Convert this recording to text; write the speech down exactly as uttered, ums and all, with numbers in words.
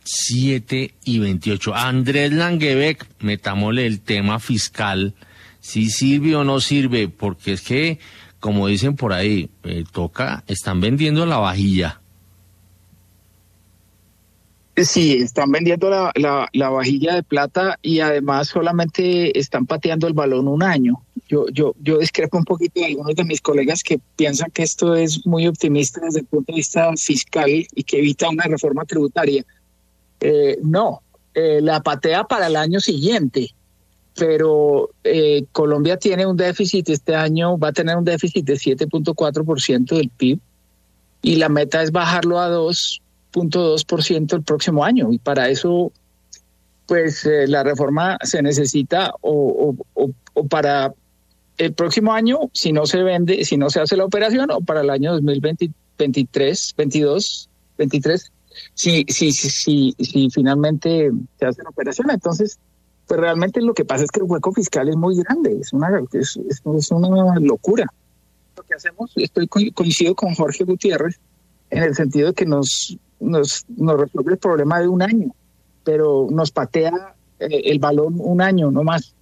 siete y veintiocho. Andrés Langebeck, metámosle el tema fiscal, si sirve o no sirve, porque es que, como dicen por ahí, eh, toca, están vendiendo la vajilla. Sí, están vendiendo la, la, la vajilla de plata y además solamente están pateando el balón un año. Yo, yo, yo discrepo un poquito de algunos de mis colegas que piensan que esto es muy optimista desde el punto de vista fiscal y que evita una reforma tributaria. Eh, no, eh, la patea para el año siguiente, pero eh, Colombia tiene un déficit este año, va a tener un déficit de siete punto cuatro por ciento del P I B y la meta es bajarlo a dos punto dos por ciento el próximo año, y para eso pues eh, la reforma se necesita o, o, o, o para el próximo año, si no se vende, si no se hace la operación, o para el año dos mil veinte, veintitrés, veintidós, veintitrés, si, si, si, si, si finalmente se hace la operación. Entonces, pues realmente lo que pasa es que el hueco fiscal es muy grande, es una, es, es, es una locura. Lo que hacemos, estoy coincido con Jorge Gutiérrez, en el sentido de que nos, nos, nos resuelve el problema de un año, pero nos patea eh, el balón un año, no más.